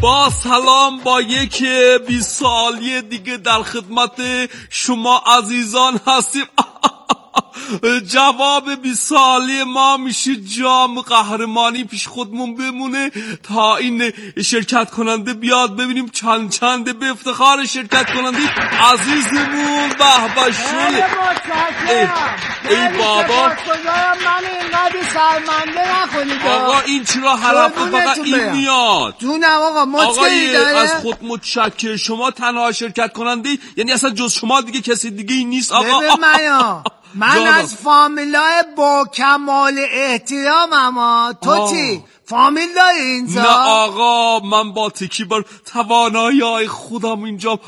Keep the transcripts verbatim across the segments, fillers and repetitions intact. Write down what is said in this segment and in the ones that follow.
با سلام، با یک بیست سالی دیگه در خدمت شما عزیزان هستیم. جواب بیست سالی ما میشه جام قهرمانی پیش خودمون بمونه تا این شرکت کننده بیاد ببینیم چند چنده. به افتخار شرکت کننده عزیزمون به شله. ای, ای بابا من اینقدر سرمنده نکنید آقا، این چرا حرفه فقط این میاد؟ جونم آقا، مشکلی داره؟ از خود متشکر، شما تنها شرکت کننده، یعنی اصلا جز شما دیگه کسی دیگه ای نیست آقا. ببین منو من از فامیلای با کمال احترام، اما تو چی؟ فامیل داری اینجا؟ نه آقا، من با تکی بر توانایی خودم اینجا.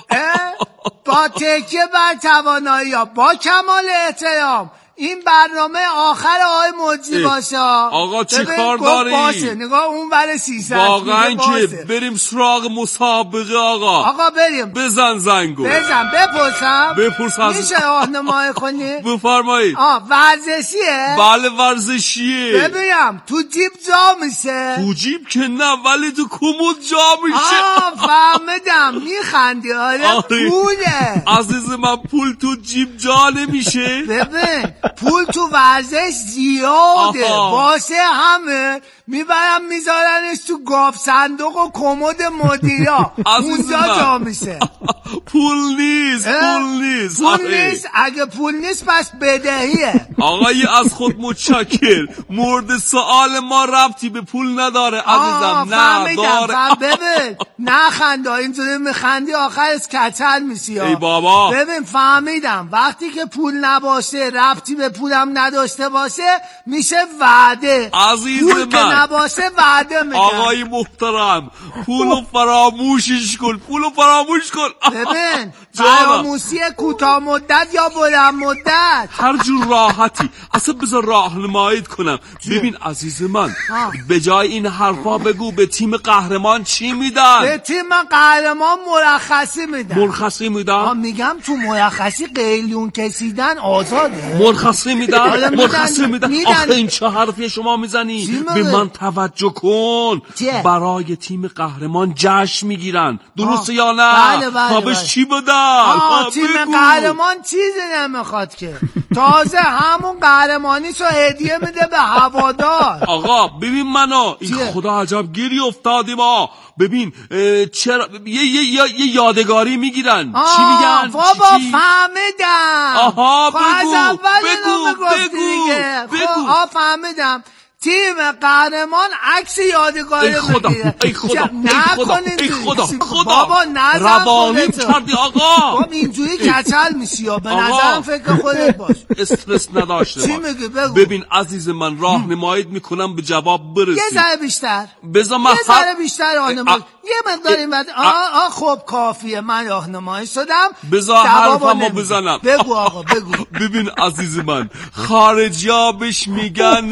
با تکیه بر توانایی ها، با کمال احترام این برنامه آخر آقای موجی باشه. آقا چی کار داری؟ باشه نگاه اون بر سیصد واقعا که بریم سراغ مسابقه آقا. آقا بریم. بزن زنگو. بزن. بپرسم بپرسم میشه راهنمایی کنی؟ بفرمایید. آه ورزشیه؟ بله ورزشیه. ببینم تو جیب جا میشه؟ تو جیب که نه، ولی تو کمد جا میشه. آه فهمیدم، میخندی. آره پوله عزیز من، پول تو جیب جا نمیشه. ببین پول تو ورزش زیاده، واسه همه میبرم میذارنش تو گاف صندوق و کمد مدیرا، اونجا جا میشه. پول نیست، پول نیست، پول نیست. اگه پول نیست پس بدهیه. آقای از خود متشکر، مورد سوال ما ربطی به پول نداره عزیزم. نه داره. ببین نخنده، اینجوری میخندی آخرش کچل میشی. ای بابا ببین فهمیدم وقتی که پول نباشه، ربطی به پولم نداشته باشه، میشه وعده. عزیز پول من که نباشه وعده میگم. آقای محترم، پولو فراموشش کن، پولو فراموش کن. ببین فراموشی کوتاه مدت یا بلند مدت، هر جور راحتی. اصلا بذار راهنماییت کنم. ببین عزیز من، به جای این حرفا بگو به تیم قهرمان چی میدن؟ به تیم قهرمان مرخصی میدن. مرخصی میدن؟ میگم تو مرخصی قیلیون کشیدن آزاده. مرخصی میدن؟ مرخصی میدن. میدن. آخه این چه حرفی شما میزنی؟ به من توجه کن. چیه؟ برای تیم قهرمان جشن میگیرن، درسته یا نه؟ بله بله تا بهش بله. چی بدن؟ آه تیم بگو. قهرمان چیزی نمیخواد که، تازه همون قهرمانیشو هدیه میده به هوادار. آقا ببین منو، این خدا عجب گیری افتادیم. ما ببین چرا یه, یه, یه, یه یادگاری میگیرن. چی میگن؟ بابا فهمیدم. آها بگو بگو بگو بگو. آها فهمیدم. تیم قهرمان عکس یادگاری ای خدا میگیره. ای خدا ای خدا ای خدا خدا بابا نظر روانیم کردی آقا. بابا اینجوری کچل میشی یا به نظرم فکر خودت باش. استرس نداشته چی باش. میگی بگو. ببین عزیز من، راهنماییت میکنم به جواب برسی. یه ذره بیشتر بذار من یه ذره بیشتر راهنمایی. یه مقداری بعد آه آه خب کافیه، من راهنمایی شدم. بذار حرفمو بزنم. بگو آقا بگو. ببین عزیز من، خارجیا بهش میگن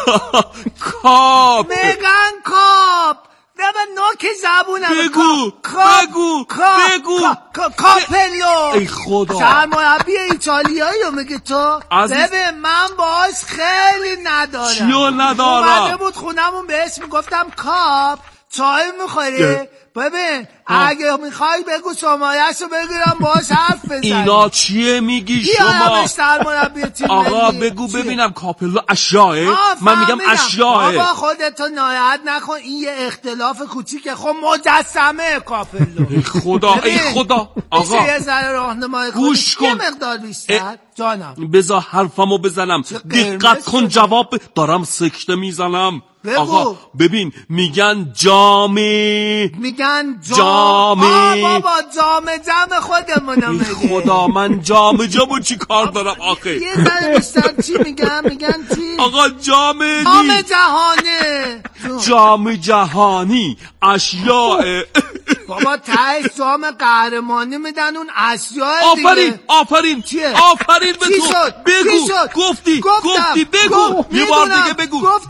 کاپ. میگن کاپ. ببین نوک زبونم. بگو کاپ. بگو کاپ. بگو کاپلیو. ای خدا، سرمربی ایتالیایی رو میگه تو؟ ببین من باهاش خیلی ندارم. چیو ندارم؟ اومده بود خونمون بهش میگفتم کاپ چای میخوری؟ ببین اگه میخوای بگو شماره‌شو بگیرم باهاش حرف بزنی. اینا چیه میگی شما؟ آقا بگو ببینم. کاپلو اشیاء؟ من میگم اشیاء. بابا خودتو ناراحت نکن، این یه اختلاف کوچیکه. خب مجسمه کاپلو. ای خدا ای خدا. آقا یه ذره راهنمایی کن. گوش کن. یه مقدار بیشتر جانم. بذار حرفمو بزنم. دقت کن جواب دارم سکته میزنم. بگو. آقا ببین میگن جامه. میگن جامه. آه بابا جامه جمع خودمونو میگه. خدا من جامه جامه چی کار دارم آخه؟ یه ذره بیشتر چی میگن؟ میگن چی؟ آقا جامه جام جهانه. جام جهانی اشیاء. بابا تایش جام قهرمانی میدن، اون اشیاء دیگه. آفرین آفرین چیه؟ آفرین به تو. چی شد؟ بگو چی شد؟ گفتی گفتم. گفتی بگو. یه بار دیگه بگو. گفتم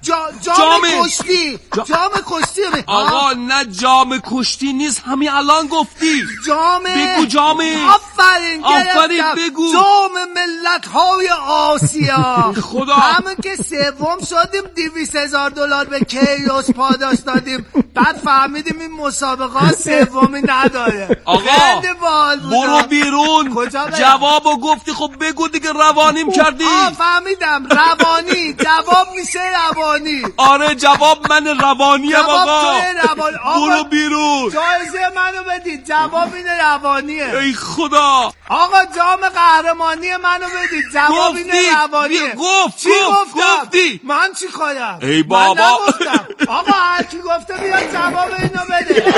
جا جام کشتی جام کشتی. آقا نه جام کشتی نیست، همین الان گفتی. جام بگو جام. آفرین آفرین بگو. جام ملت های آسیا. خدا همون که سوم شدیم دویست هزار دلار به کیروس پاداش دادیم، بعد فهمیدیم این مسابقه سومی نداره. آقا برو بیرون. جوابو گفتی، خب بگو دیگه. روانیم کردی. آه فهمیدم روانی. جواب میشه روانی. آره جواب من روانیم آقا. روانی. برو بیرون. جایزه منو بدید. جواب اینه روانیه. ای خدا. آقا جام قهرمانی منو بدید. جواب اینه روانیه. گفت چی گفتم؟ گفتی. من چی کنم؟ ای بابا. آقا هر کی گفته بیاد جواب اینو بده.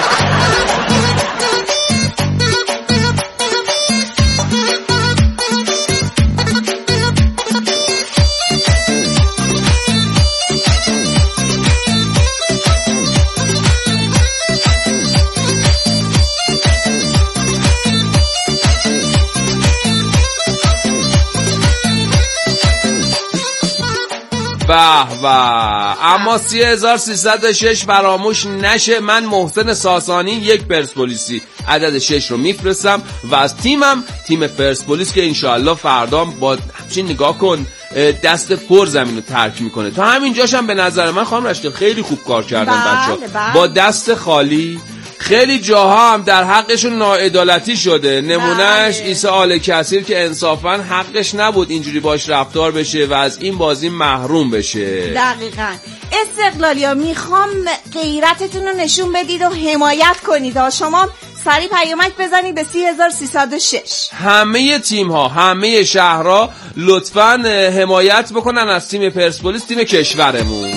به به. اما سی هزار سیصد و شش فراموش نشه. من محسن ساسانی یک پرسپولیسی عدد شش رو میفرستم و از تیمم تیم پرسپولیس که انشاءالله فردا با همچین نگاه کن دست پر زمین رو ترک میکنه. تا همین جاشم به نظر من خانم رشید خیلی خوب کار کردن بچه‌ها با دست خالی. خیلی جاها هم در حقشون ناعدالتی شده. نمونهش عیسی آل کثیر که انصافا حقش نبود اینجوری باش رفتار بشه و از این بازی محروم بشه. دقیقاً. استقلالیا میخوام غیرتتون رو نشون بدید و حمایت کنید ها. شما سریع پیامک بزنید به سی هزار سیصد و شش. همه تیم ها همه شهرها لطفاً حمایت بکنن از تیم پرسپولیس، تیم کشورمون.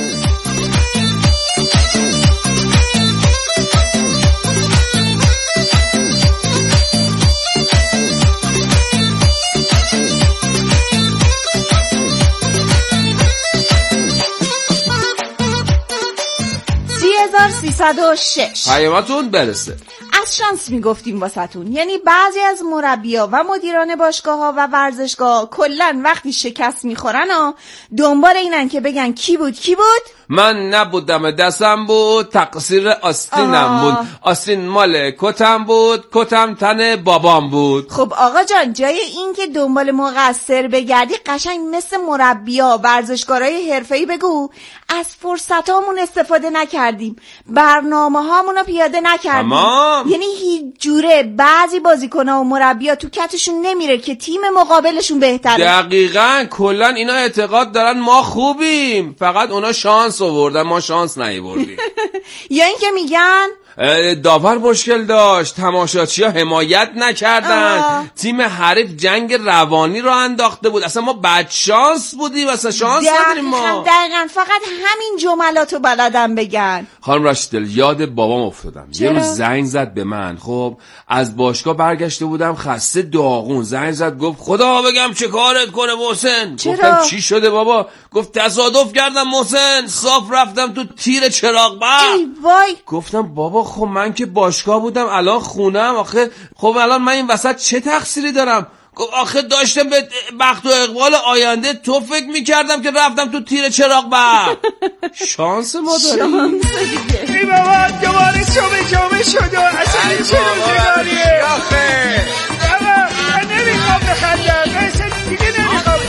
سیصد و شش پیامتون برسه. از شانس میگفتیم واسهتون، یعنی بعضی از مربیا و مدیران باشگاه ها و ورزشگاه کلن وقتی شکست میخورن ها دنبال اینن که بگن کی بود کی بود. من نبودم، دستم بود، تقصیر آستینم بود، آستین مال کتم بود، کتم تن بابام بود. خب آقا جان، جای این که دنبال مقصر بگردی قشنگ مثل مربیا ورزشکارای حرفه‌ای بگو از فرصتامون استفاده نکردیم، برنامه هامونو پیاده نکردیم. تمام. یعنی هیچ جوره بعضی بازیکن‌ها و مربیا تو کتشون نمیره که تیم مقابلشون بهتره. دقیقاً. کلن اینا اعتقاد دارن ما خوبیم، فقط اونا شانس آوردن، ما شانس نیاوردیم. یا این که میگن داور مشکل داشت، تماشاچی‌ها حمایت نکردن، آه. تیم حریف جنگ روانی رو انداخته بود، اصلا ما بدشانس بودیم، اصلا شانس نداریم ما. دقیقاً. فقط همین جملاتو بلدم بگن. خانم رشید یاد بابام افتادم. یه روز زنگ زد به من، خب از باشگاه برگشته بودم خسته داغون، زنگ زد گفت خدا بگم چه کارت کنه محسن. گفتم چی شده بابا؟ گفت تصادف کردم محسن، صاف رفتم تو تیر چراغ برق. ای وای. گفتم بابا خب من که باشگاه بودم الان خونم، آخه خب الان من این وسط چه تقصیری دارم؟ گفت آخه داشتم به بخت و اقبال آینده تو فکر میکردم که رفتم تو تیر چراغ برق. شانس ما داریم. ای بابا دوباره شبه جامعه شد و اصلا چه روزگاریه آخه. بابا من نمیخوام بخندم، اصلا دیگه نمیخوام.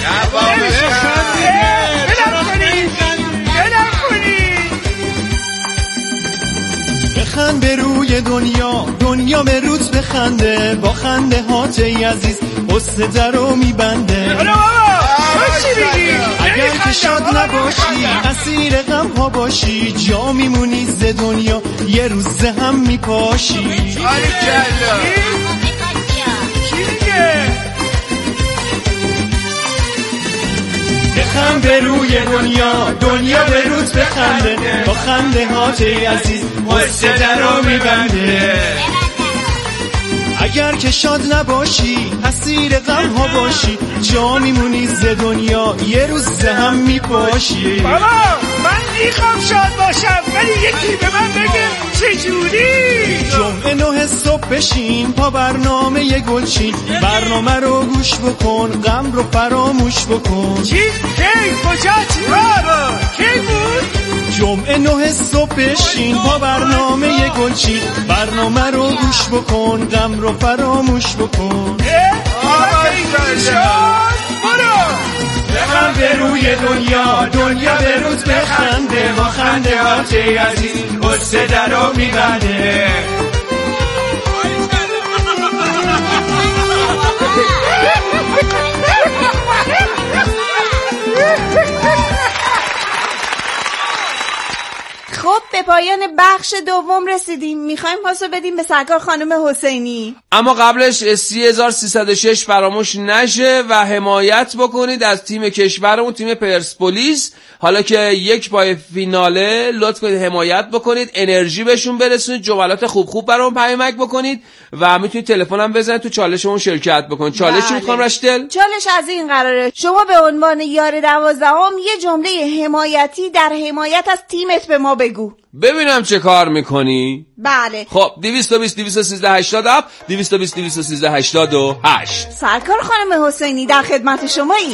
بدم کنید بدم کنید. بخند به روی دنیا، دنیا به روز بخنده، با خنده هاتی عزیز حسن درو میبنده. حالا بابا چی بگی؟ اگر که شاد نباشی اسیر غم ها باشی، جا میمونی ز دنیا یه روز هم میپاشی. آره کلا چی میگه؟ بخند به روی دنیا، دنیا به روز بخنده، با خنده هاتی عزیز حسن درو میبنده. اگر که شاد نباشی اسیر غم ها باشی، جا میمونی ز دنیا یه روز هم میپاشی. بابا من میخوام شاد باشم ولی یکی به من بگه چجوری؟ جمعه نه صبح بشین پا برنامه یه گلچین، برنامه رو گوش بکن غم رو فراموش بکن. چی؟ کی؟ کجا؟ چی؟ بابا کی؟ جمعه نه صبح بشین با برنامه گلچین، برنامه رو گوش بکن، غم رو فراموش بکن. بخنده روی دنیا، دنیا به روز بخنده، با خنده هاته عزیز قصه درو میبنده. خب به پایان بخش دوم رسیدیم. میخوایم پاسو بدیم به سرکار خانم حسینی، اما قبلش سی هزار و سیصد و شش فراموش نشه و حمایت بکنید از تیم کشورمون، تیم پرسپولیس. حالا که یک پای فیناله لطف کنید حمایت بکنید، انرژی بهشون برسونید، جملات خوب خوب برام پیامک بکنید و میتونید تلفنم بزنید تو چالشمون شرکت بکنید. چالش چی میخوام رشتل؟ چالش از این قراره شما به عنوان یار دوازدهم یه جمله حمایتی در حمایت از تیمت به ما بگو. ببینم چه کار میکنی؟ بله. خب دویست و بیست دویست و سیزده هشتاد و هفت دویست و بیست دویست و سیزده هشتاد و هشت. سرکار خانم حسینی در خدمت شماییم.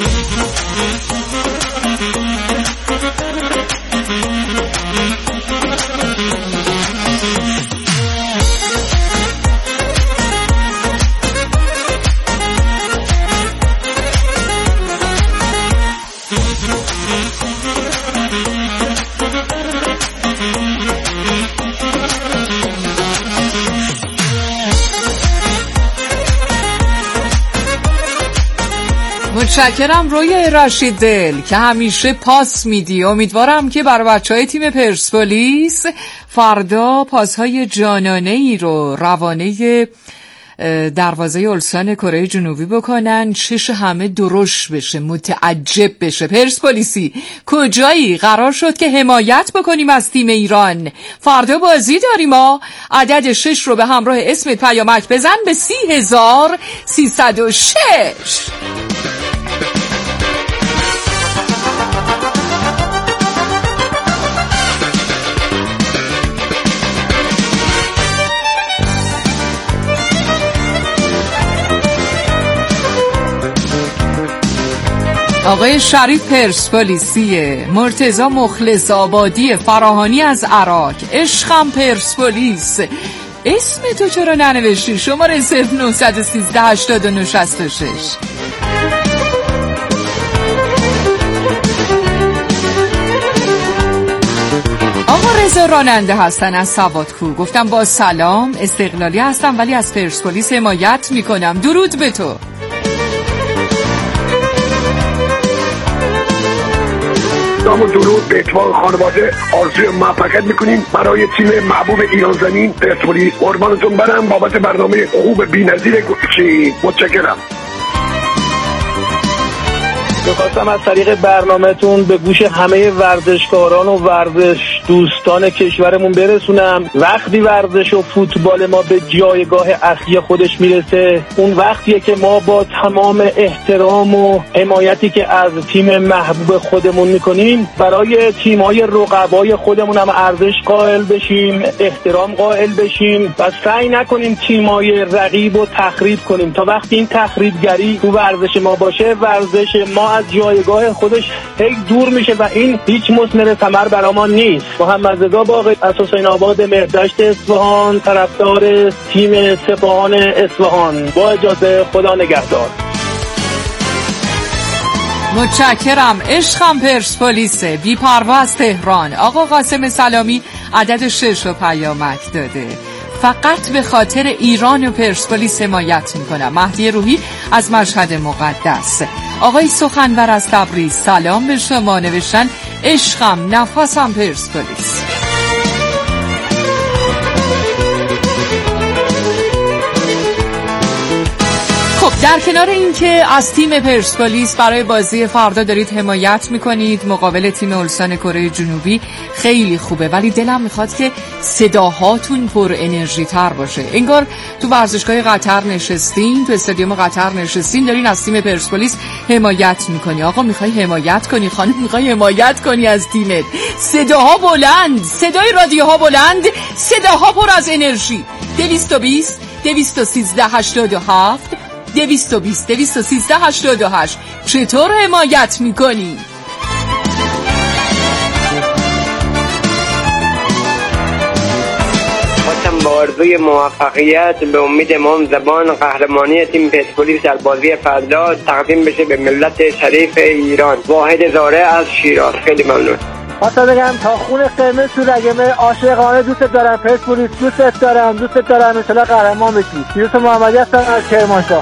متشکرم روی رشید دل که همیشه پاس میدی. امیدوارم که برای بچهای تیم پرسپولیس فردا پاسهای جانانه ای رو روانه دروازه اولسان کره جنوبی بکنن، چش همه درشت بشه، متعجب بشه. پرسپولیسی کجایی؟ قرار شد که حمایت بکنیم از تیم ایران. فردا بازی داریم. ما عدد شش رو به همراه اسمت پیامک بزن به سی هزار سیصد و شش. آقای شریف پرسپولیسیه، مرتضی مخلص آبادی، فراهانی از عراق، عشقم پرسپولیس. اسم تو چرا ننوشتی؟ شماره صفر نه یک سه هشت نه شش شش. آقا رضا راننده هستن از سوادکو. گفتم با سلام، استقلالی هستم ولی از پرسپولیس حمایت میکنم. درود به تو. سلام و درود به اتفاق خانواده. آرزوی موفقیت میکنیم برای تیم محبوب ایران زمین پرسپولیس. قربانتون برم بابت برنامه خوب بی‌نظیر گوشی. متشکرم. می‌خواستم از طریق برنامه‌تون به گوش همه ورزشکاران و ورزش دوستان کشورمون برسونم. وقتی ورزش و فوتبال ما به جایگاه اصلی خودش میرسه، اون وقتیه که ما با تمام احترام و حمایتی که از تیم محبوب خودمون میکنیم برای تیم‌های رقبای خودمون هم ارزش قائل بشیم، احترام قائل بشیم و سعی نکنیم تیم‌های رقیب رو تخریب کنیم. تا وقتی این تخریبگری تو ورزش ما باشه، ورزش ما از جایگاه خودش هی دور میشه و این هیچ مثمر ثمر برای ما نیست. محمد رضا باقی از حسین آباد مهردشت اصفهان، طرفدار تیم سپاهان اصفهان. با اجازه خدا نگهدار. متشکرم. عشقم پرسپولیسه، بی پروا از تهران. آقا قاسم سلامی عدد شش رو پیامک داده. فقط به خاطر ایران و پرسپولیس حمایت میکنم. مهدی روحی از مشهد مقدس. آقای سخنور از تبریز سلام به شما، نوشتن عشقم نفسم پرسپولیس. خب در کنار این که از تیم پرسپولیس برای بازی فردا دارید حمایت میکنید مقابل تیم اولسان کره جنوبی، خیلی خوبه، ولی دلم میخواد که صداهاتون پر انرژی تر باشه. انگار تو ورزشگاه قطر نشستین، تو استادیوم قطر نشستین، دارین از تیم پرسپولیس حمایت میکنی. آقا میخوای حمایت کنی، خانم میخوای حمایت کنی از تیمت، صداها بلند، صدای رادیوها بلند، صداها پر از انرژی. دویست و بیست دویست و سیزده هشتاد و هفت دویست و بیست دویست و سیزده هشتاد و هشت. چطور حمایت میکنی؟ با آرزوی موفقیت به امید امام زبان قهرمانی تیم پرسپولیس در بازی فردا تقدیم بشه به ملت شریف ایران. واحد زاره از شیراز. خیلی ممنون. خواستم بگم تا خون قرمز تو رگمه، عاشقانه دوست دارم پرسپولیس، دوست دارم دوست دارم ان شاءالله قهرمان بشی. یوسف محمدی هستم از کرمانشاه.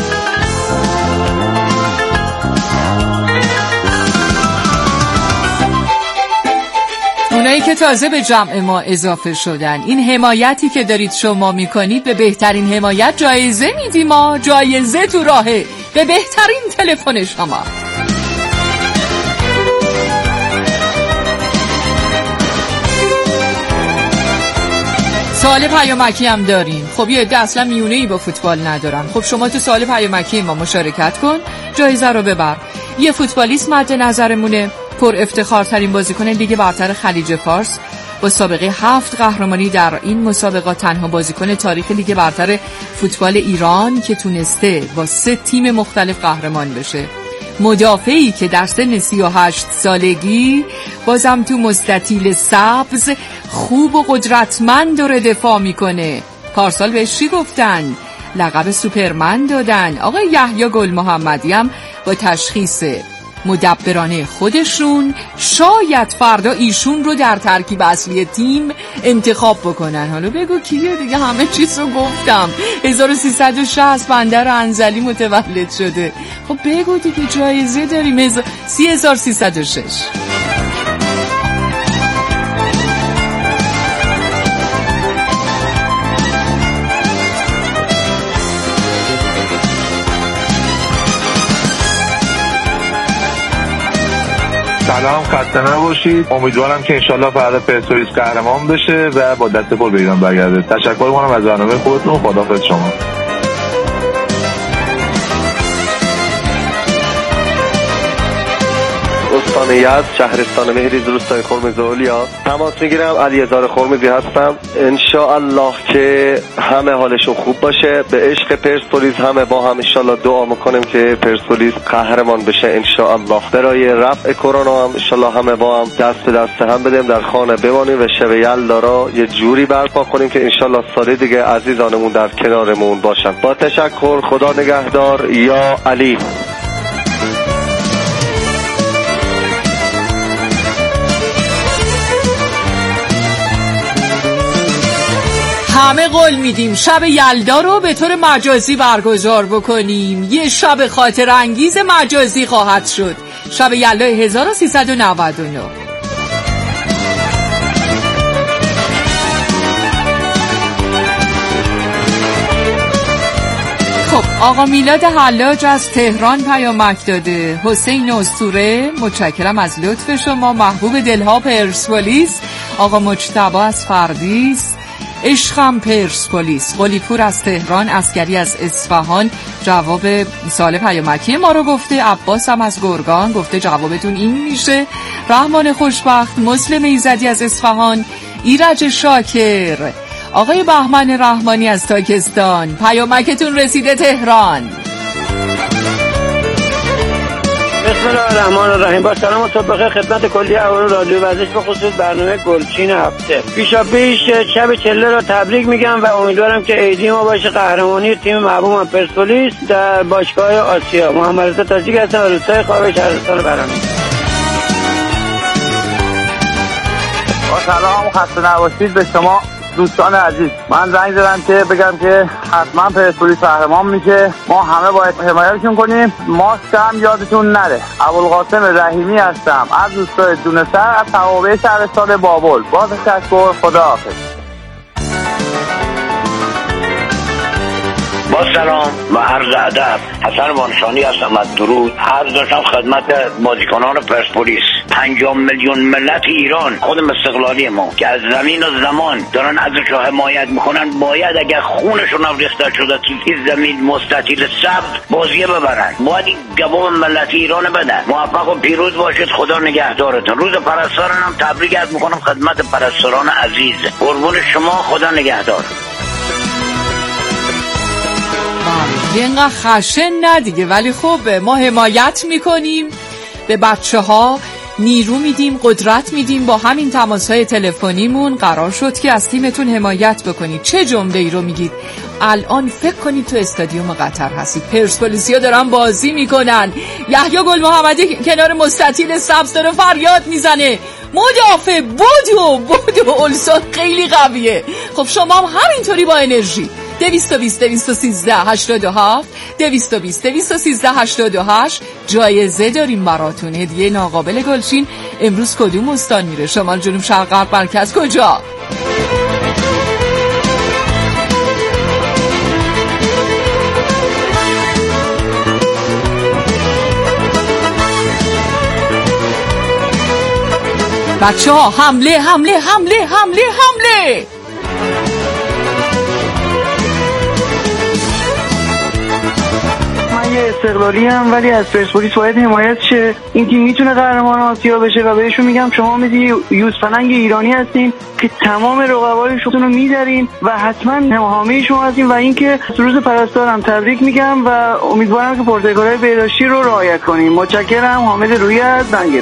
اونایی که تازه به جمع ما اضافه شدن، این حمایتی که دارید شما میکنید به بهترین حمایت جایزه میدیم. ما جایزه تو راهه به بهترین تلفن شما. سوال پیامکی هم داریم. خب یه عده اصلا میونه‌ای با فوتبال ندارن. خب شما تو سوال پیامکی ما مشارکت کن، جایزه رو ببر. یه فوتبالیست مد نظرمونه، پر افتخارترین بازیکن لیگ برتر خلیج فارس با سابقه هفت قهرمانی در این مسابقات، تنها بازیکن تاریخ لیگ برتر فوتبال ایران که تونسته با سه تیم مختلف قهرمان بشه. مدافعی که در سن سی و هشت سالگی بازم تو مستطیل سبز خوب و قدرتمند داره دفاع میکنه. پارسال بهش چی گفتن؟ لقب سوپرمن دادن. آقای یحیی گل محمدی هم با تشخیص مدبرانه خودشون شاید فردا ایشون رو در ترکیب اصلی تیم انتخاب بکنن. حالا بگو کیه دیگه؟ همه چیز رو گفتم. هزار و سیصد و شصت بندر انزلی متولد شده. خب بگو دیگه، جایزه داریم. سی هزار و سیصد و شش. سلام، خسته نباشید. امیدوارم که انشالله فردا پرسپولیس قهرمان بشه و با دست پر به ایران برگرده. تشکر می‌کنم از برنامه خودتون. خداحافظ شما. استان یزد، شهرستان مهریز، روستای خرمزولیا. تماس میگیرم، علیرضا خرمزی هستم. ان شاء الله که همه حالشون خوب باشه. به عشق پرسپولیس همه با هم ان شاء الله دعا میکنیم که پرسپولیس قهرمان بشه ان شاء الله. برای رفع کرونا هم ان شاء الله همه با هم دست به دست هم بدیم، در خانه بمانیم و شب یلدا را یه جوری برپا کنیم که ان شاء الله سال دیگه عزیزانمون در کنارمون باشن. با تشکر، خدا نگهدار. یا علی. همه قول میدیم شب یلدا رو به طور مجازی برگزار بکنیم. یه شب خاطر انگیز مجازی خواهد شد. شب یلدا هزار و سیصد و نود و نه. خب آقا میلاد حلاج از تهران پیامک داده. حسین اسطوره، متشکرم از لطف شما. محبوب دلها پرسپولیس. آقا مجتبی از فردیس. عشقم پرسپولیس. قلیپور از تهران. عسکری از اصفهان جواب سوال پیامکی ما رو گفته. عباس هم از گرگان گفته جوابتون این میشه. رحمان خوشبخت. مسلم ایزدی از اصفهان. ایرج شاکر. آقای بهمن رحمانی از تاکستان، پیامکتون رسیده تهران. بسم الله الرحمن الرحیم. با سلام و صبح خدمت کلی اهالی رادیو ورزش، به خصوص برنامه گلچین هفته. پیشا پیش شب چله را تبریک میگم و امیدوارم که عیدی ما باشه قهرمانی تیم محبوبم پرسپولیس در باشگاه آسیا. محمد رضا تاجیک هستم از روستای خوابه، شهرستان برنامه. با سلام، خسته نباشید به شما دوستان عزیز. من زنگ زدم که بگم که حتما پرسپولیس قهرمان میشه. ما همه باید حمایتشون کنیم. ماسک هم یادتون نره. ابوالقاسم رحیمی هستم از روستای دونسر از توابع شهرستان بابل. با تشکر، خداحافظ. با سلام و عرض ادب، حسن وانشانی هستم از درود. عرض داشتم خدمت بازیکنان پرسپولیس. پنجاه میلیون ملت ایران، خودم استقلالی ما که از زمین و زمان دارن ازش حمایت میکنن، باید اگر خونشون هم ریخته شده تو این زمین مستطیل سبز بازیه ببرن. باید این جواب ملت ایران بدن. موفق و پیروز باشید. خدا نگهدارتون. روز پرستاران هم تبریک عرض میکنم خدمت پرستاران عزیز. قربون شما، خدا نگهدار. اینقدر خشن نه دیگه، ولی خب ما حمایت میکنیم به بچه ها نیرو میدیم، قدرت میدیم. با همین تماس‌های تلفنیمون قرار شد که از تیمتون حمایت بکنید. چه جمله‌ای رو میگید؟ الان فکر کنید تو استادیوم قطر هستید، پرسپولیسیا دارن بازی میکنن، یحیی گل محمدی کنار مستطیل سبز داره فریاد میزنه مدافع بودو بودو اولسون خیلی قویه. خب شما هم همینطوری با انرژی دویست و بیست دویست و سیزده هشتاد و هفت دویست و بیست دویست و سیزده هشتاد و هشت جایزه داریم براتون، هدیه ناقابل گلچین. امروز کدوم استان میره؟ شمال، جنوب، شرق، غرب، مرکز، کجا؟ بچه ها حمله حمله حمله حمله حمله. من یه استقلالی هم ولی از پرسپولیس باید حمایت شه. این تیم میتونه قهرمان آسیا بشه و بهشون میگم شما مثل یوزپلنگ ایرانی هستین که تمام رقبای شما رو میدارین و حتما حامی شما هستین و اینکه روز پرستارم تبریک میگم و امیدوارم که پروتکل‌های بهداشتی رو رعایت کنین. متشکرم. حامد رویی از زنگرو.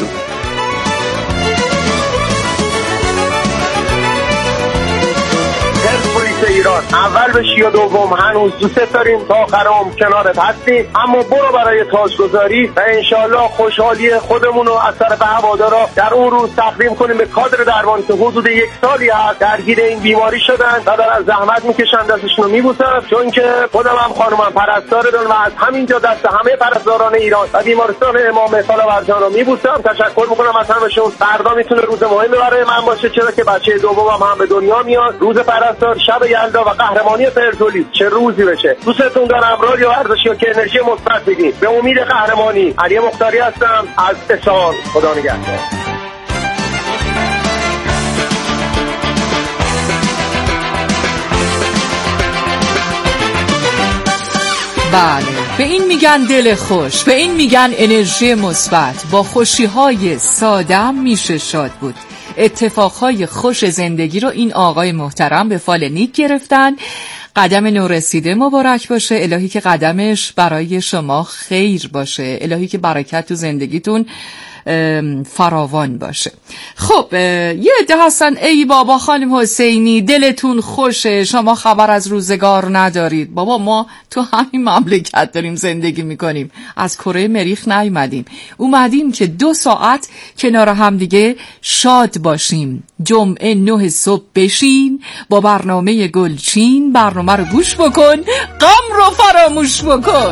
ایران اول بشی و دوم هنوز دوست داریم تا آخرام کنارت هستیم، اما برو برای تاجگذاری و انشالله خوشحالی خودمون رو از طرف هوادارا در اون روز تقدیم کنیم به کادر درمانی که حدود یک سالی هست درگیر این بیماری شدن و دارن زحمت میکشن، دستشون رو میبوسن، چون که خودم هم خانومم پرستار دارم و از همینجا دست همه پرستاران ایران و بیمارستان امام فلاورجان رو میبوسم. تشکر میکنم از همشون. فردا میتونه روز مهمی برای من باشه، چرا که بچه دومم هم به دنیا میاد. روز پرستار، شب یلدا و قهرمانی پرسپولیس چه روزی بشه. دوستتون دارم. رادیو ورزشی که انرژی مثبت بدین. به امید قهرمانی. علی مختاری هستم از اصفهان. خدا نگهدار. بله، به این میگن دل خوش، به این میگن انرژی مثبت. با خوشی‌های ساده میشه شاد بود. اتفاقهای خوش زندگی رو این آقای محترم به فال نیک گرفتن. قدم نورسیده مبارک باشه. الهی که قدمش برای شما خیر باشه، الهی که برکت تو زندگیتون فراوان باشه. خب یه عده هستن ای بابا خانم حسینی دلتون خوشه، شما خبر از روزگار ندارید. بابا ما تو همین مملکت داریم زندگی میکنیم، از کره مریخ نیومدیم، اومدیم که دو ساعت کنار هم دیگه شاد باشیم. جمعه نه صبح بشین با برنامه گلچین، برنامه رو گوش بکن، غم رو فراموش بکن.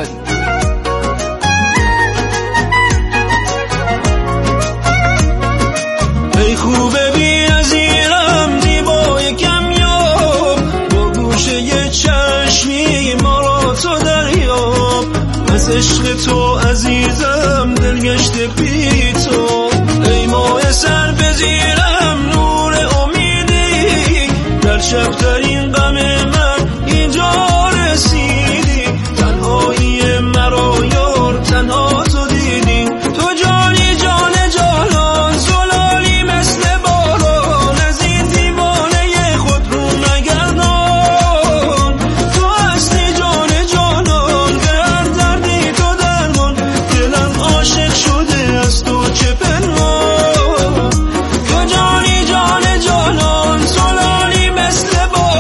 ای خوبه بی نظیرم زیبای کمیاب، با گوشه یه چشمی ما را تو دریاب، از عشق تو عزیزم دلگشته بی تو. ای ماه سر بزیرم نور امیدی، در شبترین غم من اینجا رسیدی. تنهایی مرا یار تنها تو دیدی، تو جانی جان جانان زلالی مثل باران، از این دیوانه خود رو نگردان. تو هستی جان جانان، به هر دردی تو درمان، دلم عاشق شده از تو چه پنهان. تو جانی جان جانان زلالی مثل باران.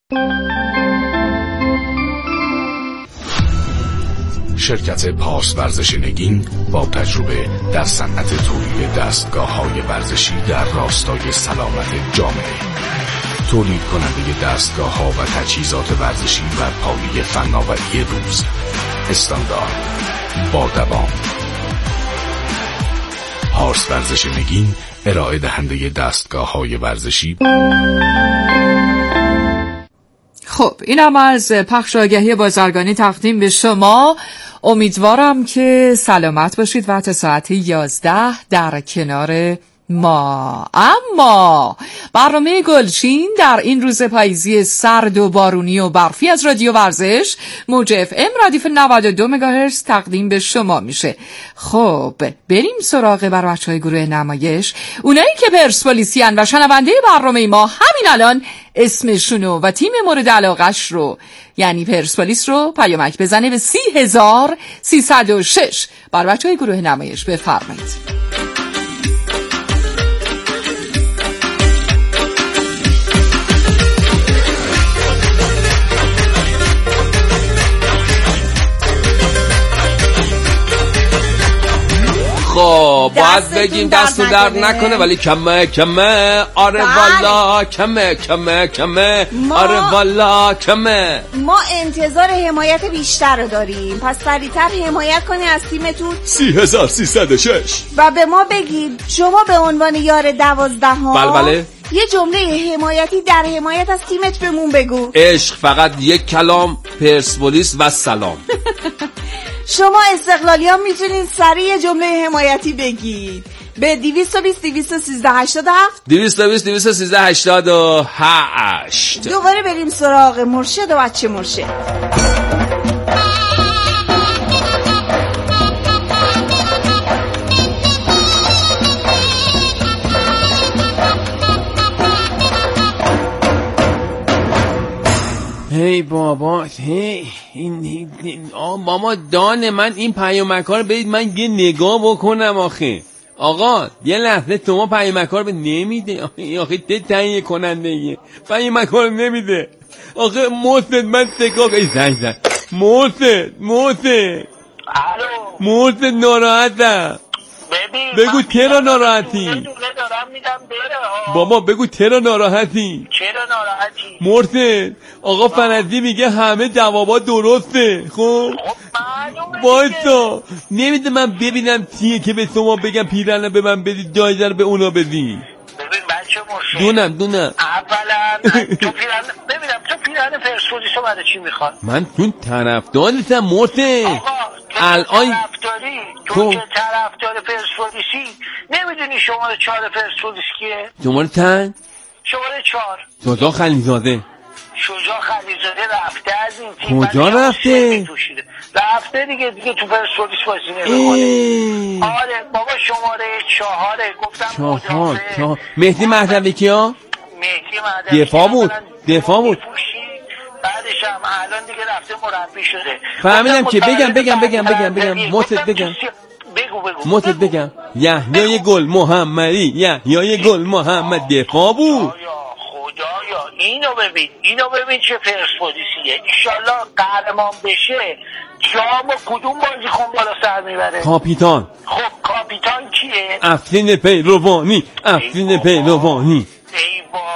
شرکت پاس ورزش نگین با تجربه در صنعت تولید دستگاه‌های ورزشی در راستای سلامت جامعه، تولید کننده دستگاه‌ها و تجهیزات ورزشی بر پایه فناوری روز، استاندارد، با دوام. پاس ورزش نگین ارائه دهنده دستگاه‌های ورزشی. خب اینم از پخش آگهی بازرگانی تقدیم به شما. امیدوارم که سلامت باشید و تا ساعت یازده در کنار ما. اما برنامه گلچین در این روز پاییزی سرد و بارونی و برفی از رادیو ورزش موج اف ام ردیف نود و دو مگاهرتز تقدیم به شما میشه. خب بریم سراغ بر بچهای گروه نمایش، اونایی که پرسپولیسیان و شنونده برنامه ما همین الان اسمشونو و تیم مورد علاقش رو یعنی پرسپولیس رو پیامک بزنه به سی هزار سیصد و شش. بر بچهای گروه نمایش بفرمایید. خب باید بگیم دستو درد نکنه ولی کمه کمه آره والا کمه کمه کمه آره والا کمه. ما انتظار حمایت بیشتر رو داریم، پس سریعتر حمایت کنی از تیمتون سی هزار سیصد و شش و به ما بگید شما به عنوان یار دوازدهم بله بله یه جمله حمایتی در حمایت از تیمت بهمون بگو. عشق، فقط یک کلام، پرسپولیس و سلام. شما استقلالی ها میتونید سریع جمله حمایتی بگید به دویست و بیست دویست و سیزده هشتاد و هفت دویست و بیست دویست و سیزده هشتاد و هشت. دوباره بریم سراغ مرشد و بچه مرشد. هی بابا هی این, این آه ماما دان من این پیامک‌ها رو بدید من یه نگاه بکنم. آخه آقا یه لحظه شما پیامک‌ها رو به نمیده. آخه ده تهیه کننده یه پیامک‌ها رو نمیده. آخه محسن من تکاک ای زنگ زن محسن محسن محسن ناراحتم. بگو چرا ناراحتی؟ بابا بگو چرا ناراحتی؟ چرا ناراحتی؟ مرتد آقا فنزی میگه همه جوابا درسته. خب بایستا نمیده من ببینم چیه که به شما بگم پیرنه به من بدید جایزه رو به اونا بدید. ببین بچه مرشد دونم دونم اولا تو پیرنه ببینم تو پیرنه پرسپولیس رو بعد چی میخواد؟ من چون طرفدارتم مرتد. آقا الان طرفداری تو که طرفدار پرسپولیسی نمیدونی شماره چهار پرسپولیس کیه؟ شماره چند؟ شماره چهار شجاع خلیزاده. شجاع خلیزاده رفته از این تیم. کجا رفته؟ رفته دیگه دیگه تو پرسپولیس بازی نمی‌کنه. آره بابا شماره چهاره گفتم چهار چهار مهدی مهدوی کیا؟ مهدی مهدوی دفاع بود دفاع بود بعدش هم الان دیگه رفته مربی شده. فهمیدم که بگم بگم بگم بگم بگم متت بگم بگو بگو متت بگم یحیی گل محمدی یحیی گل محمد دفاع بود. خدایا اینو ببین اینو ببین چه پرسپولیسیه. انشالله قهرمان بشه جام کدوم بازیکن بالا سر میبره؟ کاپیتان. خب کاپیتان کیه؟ افشین پیروانی افشین پیروانی